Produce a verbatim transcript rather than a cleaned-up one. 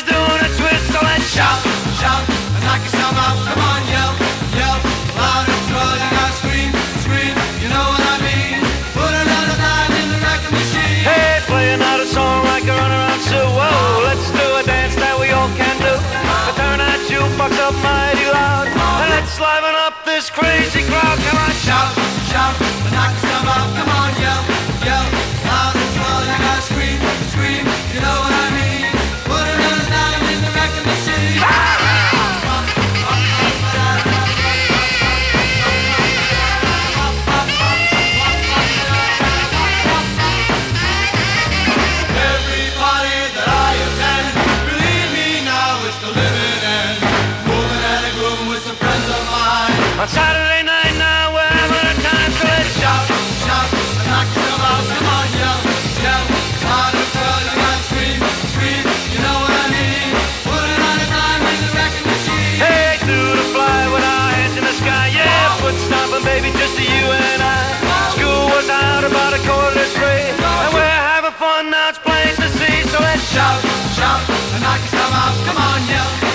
doing a twist, so let's shout, shout, and knock yourself out. Come on, yell, yell, loud and slow. You gotta scream, scream, you know what I mean. Put another dime in the record machine. Hey, play another song like a runaround Sue. Whoa, let's do a dance that we all can do. Turn that jukebox up mighty loud, and let's liven up this crazy crowd. Come on, shout, shout, and knock yourself out. Come on, yell, yell, loud and slow. You gotta scream, scream, you know what I mean. Put another dime in the record machine. Every party that I attend, believe me now, it's the living end. Moving and a grooving with some friends of mine. On Saturday night now, we're having a time, so let's shout, shout, and knock yourself out. Come on, yell, yell, loud and slow. You gotta scream, scream, you know what I mean. Put another dime in the record machine. Hey, through the fly with our hands in the sky, yeah, foot stomping, baby, just to you and I. School was out about a quarter to three, and we're having fun now, it's plain to see. So let's shout, shout, and knock yourself out. Come on, yell.